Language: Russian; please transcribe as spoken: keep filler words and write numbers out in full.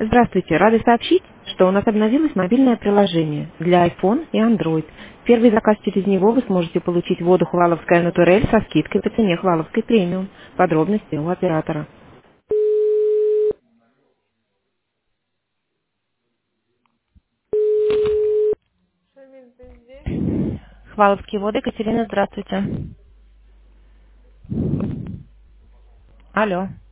Здравствуйте, рады сообщить, что у нас обновилось мобильное приложение для iPhone и Android. Первый заказ через него вы сможете получить воду Хваловская Натурель со скидкой по цене Хваловской премиум. Подробности у оператора. Хваловские воды, Екатерина, здравствуйте. Алло.